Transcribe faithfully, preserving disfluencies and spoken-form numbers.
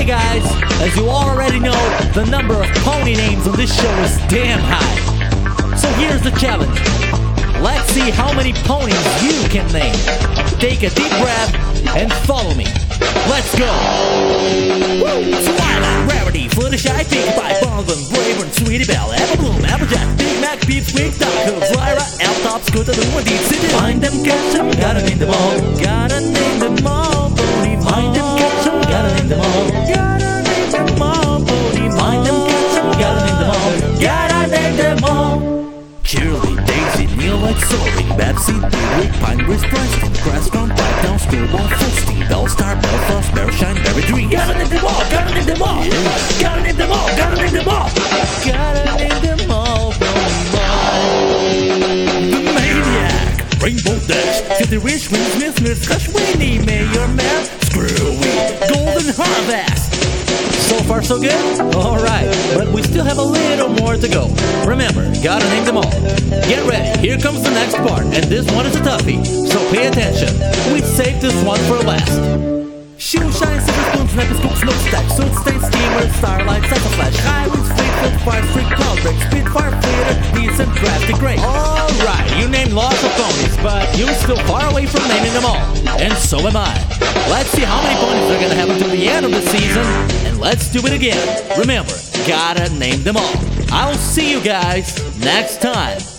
Okay guys, as you already know, the number of pony names on this show is damn high. So here's the challenge. Let's see how many ponies you can name. Take a deep breath and follow me. Let's go! Woo! Twilight, Rarity, Fluttershy, Pinkie Pie, Bonbon, Braver, Sweetie Belle, Apple Bloom, Applejack, Big Mac, Peeps, Squeak, Duck, Hooves, Lyra, Elf-Top, Scooter, the one deep city. Find them, catch them, gotta name them all. Gotta name them all, pony. Find them, catch them, gotta name them all. Gotta name them all, pony. Find them, catch them, gotta name them all. Gotta name them all. Shirley, Daisy, Neil, like Soaring, Babsy, Dewey, Pinebridge, Preston, Crestbound, Blackdown, Screwball, Fullstein, Bellstar, Belfast, Berryshine, Berry Dream. Gotta name them all, gotta name them all, yeah. Gotta name them all, gotta name them all. Gotta name them all, The Maniac, Rainbow Dash, Fifty Rich, Wing, Smith, Smith, Scotch, Winnie, Mayor, Man, Screwy, Golden Harvest. So far so good? Alright, but we still have a little more to go. Remember, gotta name them all. Get ready, here comes the next part, and this one is a toughie, so pay attention. We saved this one for last. Shoe shine, silver spoons, necklace, scoop, smokestack, suit stain, steamer, starlight, cycle flash, highways, fleet, fire, street, cloud break, spitfire, fleeter, decent, crafty, great. Alright, you named lots of ponies, but you're still far away from naming them all. And so am I. Let's see how many ponies are gonna have until the end of the season, and let's do it again. Remember, gotta name them all. I'll see you guys next time.